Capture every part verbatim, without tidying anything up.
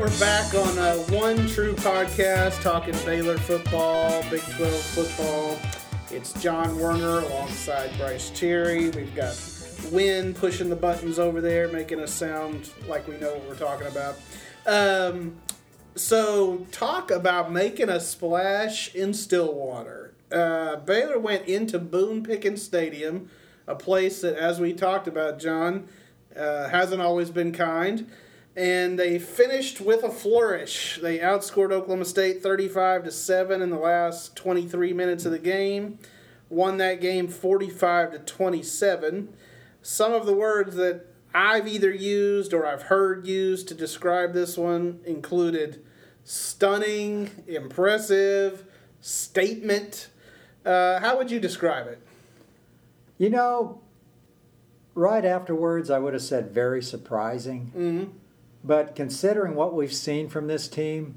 we're back on uh, One True Podcast, talking Baylor football, Big twelve football. It's John Werner alongside Bryce Cherry. We've got Wynn pushing the buttons over there, making us sound like we know what we're talking about. Um, so, talk about making a splash in Stillwater. Uh, Baylor went into Boone Pickens Stadium, a place that, as we talked about, John, uh, hasn't always been kind. And they finished with a flourish. They outscored Oklahoma State thirty-five to seven in the last twenty-three minutes of the game. Won that game forty-five to twenty-seven. Some of the words that I've either used or I've heard used to describe this one included stunning, impressive, statement. Uh, how would you describe it? You know, right afterwards I would have said very surprising. Mm-hmm. But considering what we've seen from this team,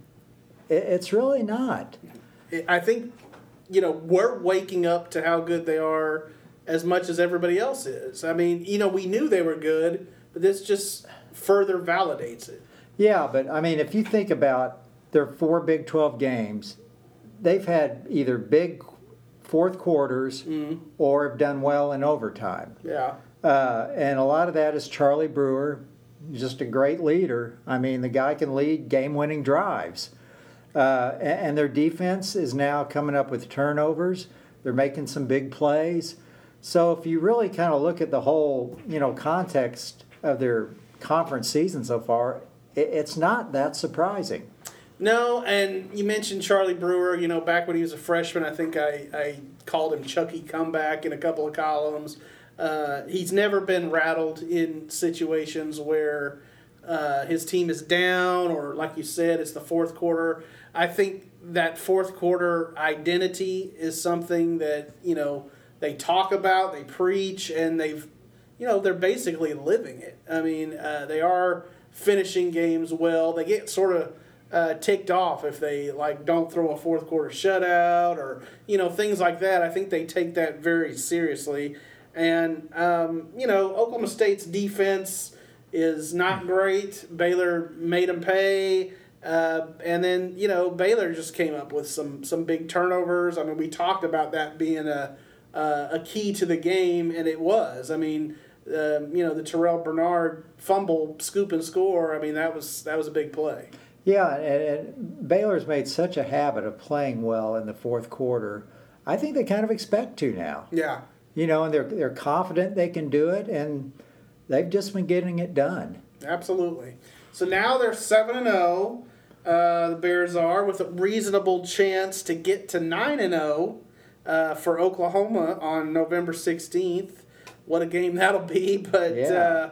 it's really not. I think, you know, we're waking up to how good they are as much as everybody else is. I mean, you know, we knew they were good, but this just further validates it. Yeah, but, I mean, if you think about their four Big twelve games, they've had either big fourth quarters mm-hmm. or have done well in overtime. Yeah. Uh, and a lot of that is Charlie Brewer. Just a great leader. I mean, the guy can lead game-winning drives. Uh, and their defense is now coming up with turnovers. They're making some big plays. So if you really kind of look at the whole, you know, context of their conference season so far, it's not that surprising. No, and you mentioned Charlie Brewer. You know, back when he was a freshman, I think I, I called him Chucky Comeback in a couple of columns. Uh, he's never been rattled in situations where uh, his team is down or, like you said, it's the fourth quarter. I think that fourth quarter identity is something that, you know, they talk about, they preach, and they've, you know, they're basically living it. I mean, uh, they are finishing games well. They get sort of uh, ticked off if they, like, don't throw a fourth quarter shutout or, you know, things like that. I think they take that very seriously. And, um, you know, Oklahoma State's defense is not great. Baylor made them pay. Uh, and then, you know, Baylor just came up with some, some big turnovers. I mean, we talked about that being a uh, a key to the game, and it was. I mean, um, you know, the Terrell Bernard fumble, scoop and score, I mean, that was that was a big play. Yeah, and, and Baylor's made such a habit of playing well in the fourth quarter. I think they kind of expect to now. Yeah. You know, and they're they're confident they can do it, and they've just been getting it done. Absolutely. So now they're seven and zero. Uh, the Bears are, with a reasonable chance to get to nine and zero uh, for Oklahoma on November sixteenth. What a game that'll be! But yeah. uh,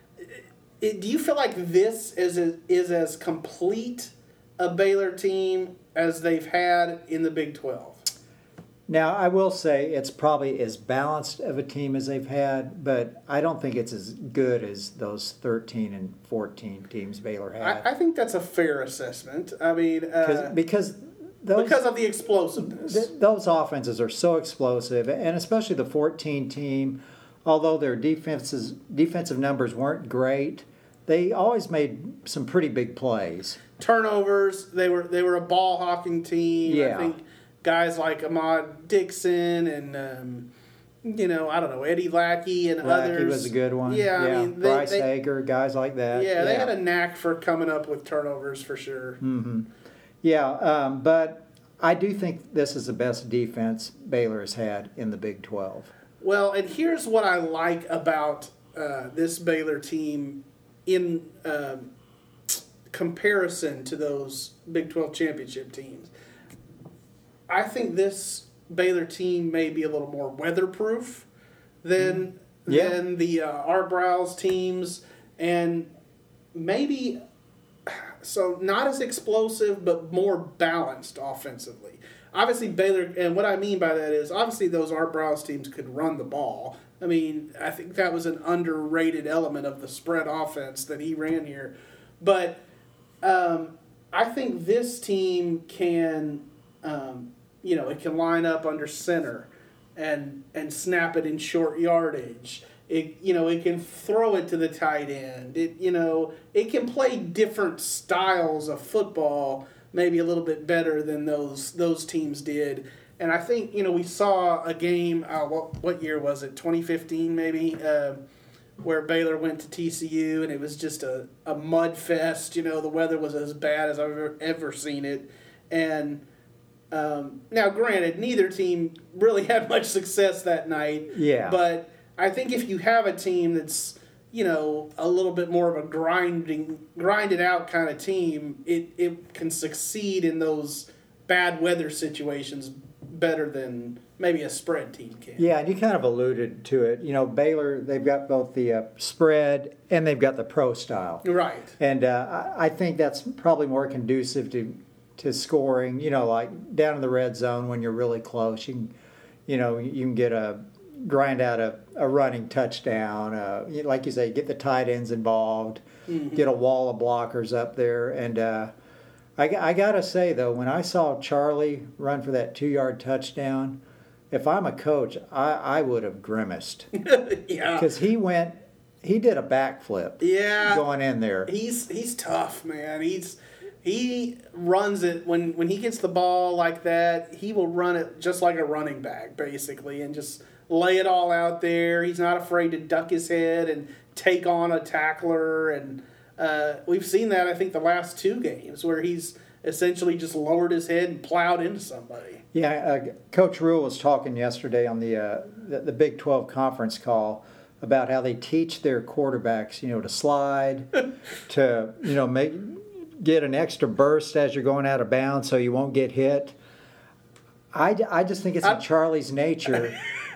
it, do you feel like this is a, is as complete a Baylor team as they've had in the Big twelve? Now, I will say it's probably as balanced of a team as they've had, but I don't think it's as good as those thirteen and fourteen teams Baylor had. I, I think that's a fair assessment. I mean, uh, because those, because of the explosiveness. Th- those offenses are so explosive, and especially the fourteen team, although their defenses defensive numbers weren't great, they always made some pretty big plays. Turnovers, they were they were a ball hawking team. Yeah. I think guys like Ahmad Dixon and, um, you know, I don't know, Eddie Lackey and Lackey others. was a good one. Yeah, yeah. I mean, they, Bryce they, Hager, guys like that. Yeah, yeah, they had a knack for coming up with turnovers for sure. Mm-hmm. Yeah, um, but I do think this is the best defense Baylor has had in the Big twelve. Well, and here's what I like about uh, this Baylor team in um, comparison to those Big twelve championship teams. I think this Baylor team may be a little more weatherproof than yeah. than the uh, Art Briles teams, and maybe so not as explosive, but more balanced offensively. Obviously, Baylor, and what I mean by that is obviously those Art Briles teams could run the ball. I mean, I think that was an underrated element of the spread offense that he ran here, but um, I think this team can. Um, You know, it can line up under center and and snap it in short yardage. It you know it can throw it to the tight end. It you know it can play different styles of football, maybe a little bit better than those those teams did. And I think you know we saw a game. Uh, what what year was it? twenty fifteen maybe, uh, where Baylor went to T C U and it was just a, a mud fest. You know the weather was as bad as I've ever, ever seen it, and. Um, now, granted, neither team really had much success that night. Yeah. But I think if you have a team that's, you know, a little bit more of a grinding, grinded out kind of team, it, it can succeed in those bad weather situations better than maybe a spread team can. Yeah, and you kind of alluded to it. You know, Baylor, they've got both the uh, spread and they've got the pro style. Right. And uh, I I think that's probably more conducive to to scoring, you know, like down in the red zone when you're really close. You can, you know, you can get a, grind out a, a running touchdown. Uh, like you say, get the tight ends involved, mm-hmm. get a wall of blockers up there. And uh, I, I got to say, though, when I saw Charlie run for that two-yard touchdown, if I'm a coach, I, I would have grimaced. Yeah. Because he went, he did a backflip. Yeah. Going in there. He's he's tough, man. He's... He runs it, when, when he gets the ball like that, he will run it just like a running back, basically, and just lay it all out there. He's not afraid to duck his head and take on a tackler. And uh, we've seen that, I think, the last two games, where he's essentially just lowered his head and plowed into somebody. Yeah, uh, Coach Rule was talking yesterday on the, uh, the the Big twelve conference call about how they teach their quarterbacks, you know, to slide, to, you know, make... get an extra burst as you're going out of bounds so you won't get hit. I, I just think it's in Charlie's nature.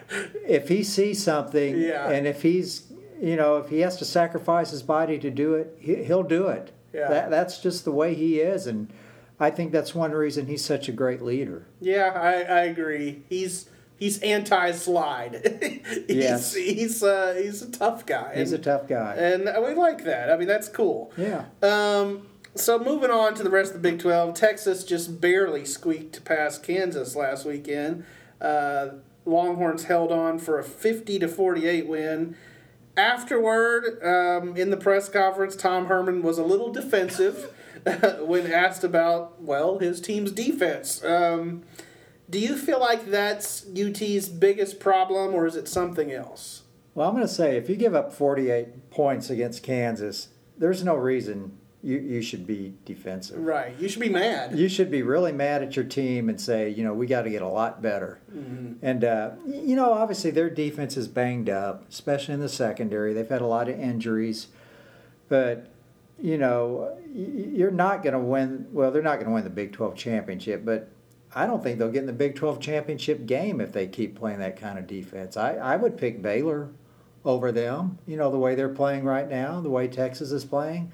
If he sees something yeah. and if he's, you know, if he has to sacrifice his body to do it, he, he'll do it. Yeah. That, that's just the way he is. And I think that's one reason he's such a great leader. Yeah, I, I agree. He's he's anti-slide. he's yes. he's, uh, he's a tough guy. He's and, a tough guy. And we like that. I mean, that's cool. Yeah. Um. So moving on to the rest of the Big twelve, Texas just barely squeaked past Kansas last weekend. Uh, Longhorns held on for a fifty to forty-eight win. Afterward, um, in the press conference, Tom Herman was a little defensive when asked about, well, his team's defense. Um, do you feel like that's U T's biggest problem, or is it something else? Well, I'm going to say, if you give up forty-eight points against Kansas, there's no reason You you should be defensive. Right. You should be mad. You should be really mad at your team and say, you know, we got to get a lot better. Mm-hmm. And, uh, you know, obviously their defense is banged up, especially in the secondary. They've had a lot of injuries. But, you know, you're not going to win. Well, they're not going to win the Big twelve championship, but I don't think they'll get in the Big twelve championship game if they keep playing that kind of defense. I, I would pick Baylor over them, you know, the way they're playing right now, the way Texas is playing.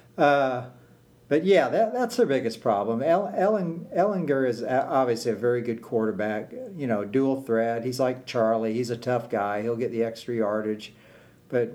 Uh, but yeah, that that's their biggest problem. El, Ellen, Ellinger is obviously a very good quarterback. You know, dual threat. He's like Charlie. He's a tough guy. He'll get the extra yardage. But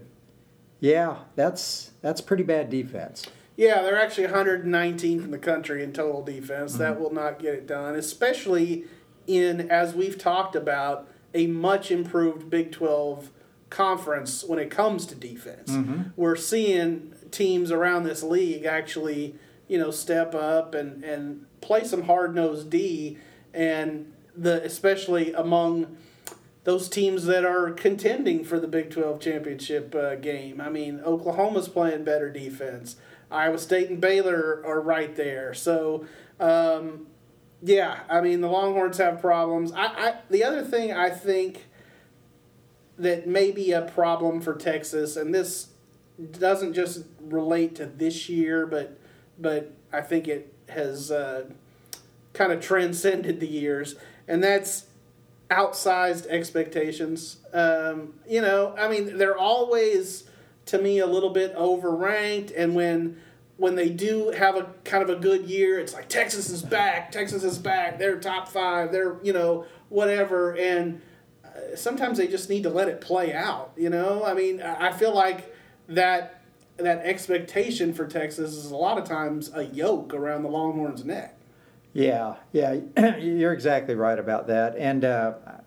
yeah, that's that's pretty bad defense. Yeah, they're actually one hundred nineteenth in the country in total defense. Mm-hmm. That will not get it done, especially in, as we've talked about, a much improved Big twelve conference when it comes to defense. Mm-hmm. We're seeing teams around this league actually, you know, step up and, and play some hard-nosed D, and the especially among those teams that are contending for the Big twelve championship uh, game. I mean, Oklahoma's playing better defense. Iowa State and Baylor are right there. So, um, yeah, I mean, the Longhorns have problems. I, I the other thing I think that may be a problem for Texas, and this doesn't just relate to this year, but but I think it has uh, kind of transcended the years, and that's outsized expectations. Um, you know, I mean, they're always, to me, a little bit overranked, and when when they do have a kind of a good year, it's like Texas is back, Texas is back, they're top five, they're, you know, whatever, and uh, sometimes they just need to let it play out, you know? I mean, I feel like that that expectation for Texas is a lot of times a yoke around the Longhorns' neck. Yeah, yeah, you're exactly right about that. And uh,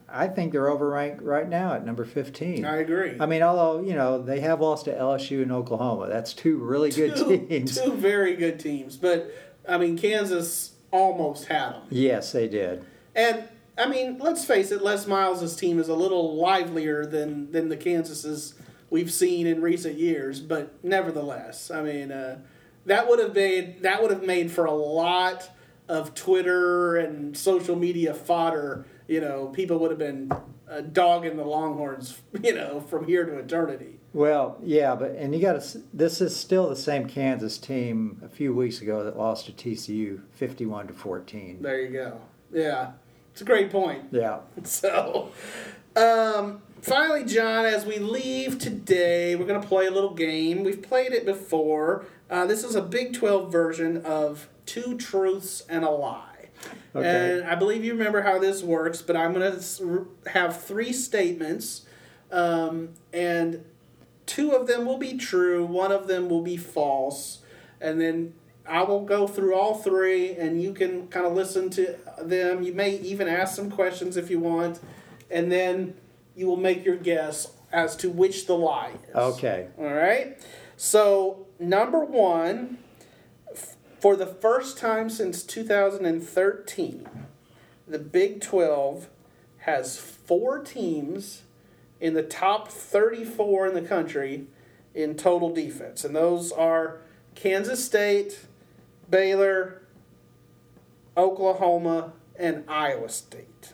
I think they're overranked right now at number fifteen. I agree. I mean, although, you know, they have lost to L S U and Oklahoma. That's two really good two, teams. Two very good teams. But, I mean, Kansas almost had them. Yes, they did. And, I mean, let's face it, Les Miles' team is a little livelier than, than the Kansas's we've seen in recent years. But, nevertheless, I mean, uh, that would have made that would have made for a lot of Twitter and social media fodder. You know, people would have been uh, dogging the Longhorns, you know, from here to eternity. Well, yeah, but and you got to. This is still the same Kansas team a few weeks ago that lost to T C U, fifty-one to fourteen. There you go. Yeah, it's a great point. Yeah. So, um, finally, John, as we leave today, we're going to play a little game. We've played it before. Uh, this is a Big twelve version of Two Truths and a Lie. Okay. And I believe you remember how this works, but I'm going to have three statements, um, and two of them will be true, one of them will be false, and then I will go through all three, and you can kind of listen to them. You may even ask some questions if you want, and then you will make your guess as to which the lie is. Okay. All right? So, number one... For the first time since two thousand thirteen, the Big twelve has four teams in the top thirty-four in the country in total defense. And those are Kansas State, Baylor, Oklahoma, and Iowa State.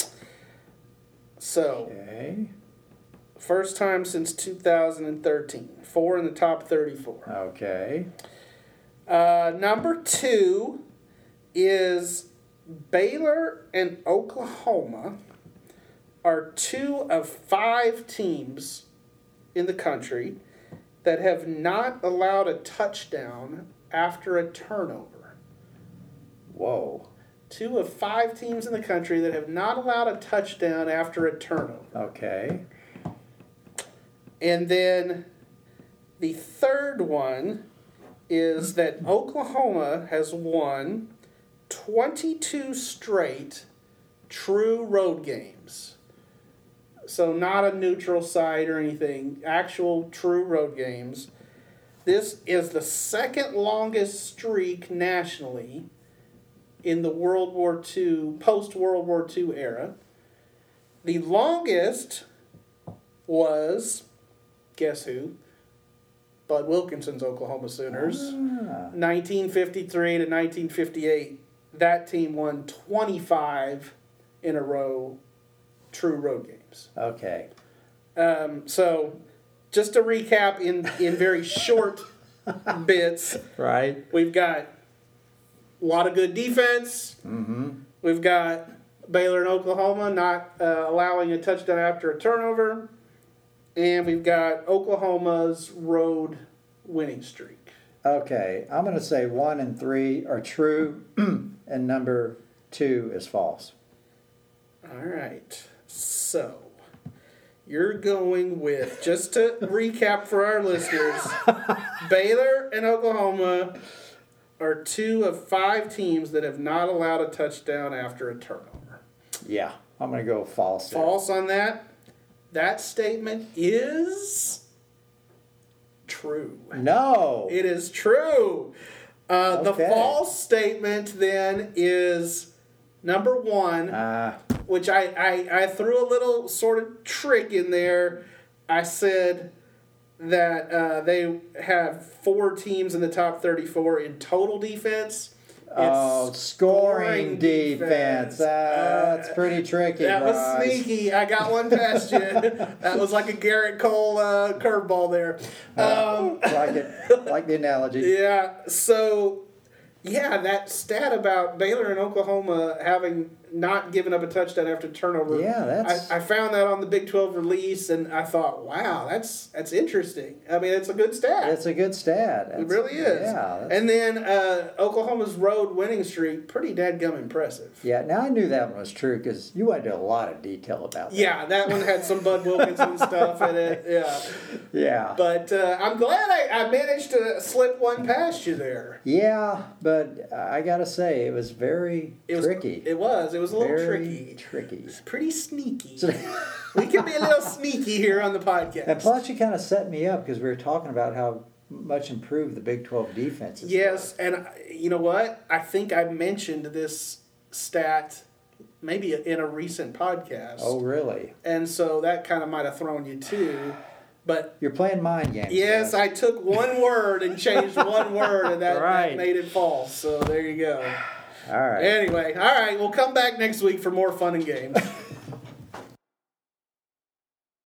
So, Okay. first time since two thousand thirteen. Four in the top thirty-four. Okay. Uh, number two is Baylor and Oklahoma are two of five teams in the country that have not allowed a touchdown after a turnover. Whoa. Two of five teams in the country that have not allowed a touchdown after a turnover. Okay. And then the third one is that Oklahoma has won twenty-two straight true road games. So not a neutral site or anything, actual true road games. This is the second longest streak nationally in the World War Two, post-World War Two era. The longest was, guess who? Bud Wilkinson's Oklahoma Sooners, Ah. nineteen fifty-three to nineteen fifty-eight. That team won twenty-five in a row true road games. Okay. Um, so, just to recap in, in very short bits, Right. we've got a lot of good defense. Mm-hmm. We've got Baylor and Oklahoma not uh, allowing a touchdown after a turnover. And we've got Oklahoma's road winning streak. Okay. I'm going to say one and three are true, and number two is false. All right. So, you're going with, just to recap for our listeners, Baylor and Oklahoma are two of five teams that have not allowed a touchdown after a turnover. Yeah. I'm going to go false. there. False on that? That statement is true. No. It is true. Uh, the Okay. false statement then is number one, Ah. which I, I, I threw a little sort of trick in there. I said that uh, they have four teams in the top thirty-four in total defense. Oh, It's scoring defense. Ah, Uh, that's pretty tricky. That was Bryce. sneaky. I got one past you. That was like a Garrett Cole uh, curveball there. Um, like it, like the analogy. yeah. So, yeah, that stat about Baylor and Oklahoma having not given up a touchdown after turnover. Yeah, that's- I, I found that on the Big twelve release, and I thought, wow, that's that's interesting. I mean, it's a good stat. It's a good stat. It That's- really is. Yeah. that's- And then uh, Oklahoma's road winning streak, pretty dadgum impressive. yeah. Now I knew that one was true because you went into a lot of detail about that. Yeah, that one had some Bud Wilkinson stuff in it. Yeah. Yeah. But uh, I'm glad I, I managed to slip one past you there. Yeah, but but I got to say, it was very it was, tricky. It was. It was a little very tricky. tricky. It's pretty sneaky. We can be a little sneaky here on the podcast. And plus, you kind of set me up because we were talking about how much improved the Big twelve defense is. Yes, and you know what? I think I mentioned this stat maybe in a recent podcast. Oh, really? And so that kind of might have thrown you too. But you're playing mind games. Yes, guys. I took one word and changed one word, and that, right. that made it false. So there you go. All right. Anyway, all right, we'll come back next week for more fun and games.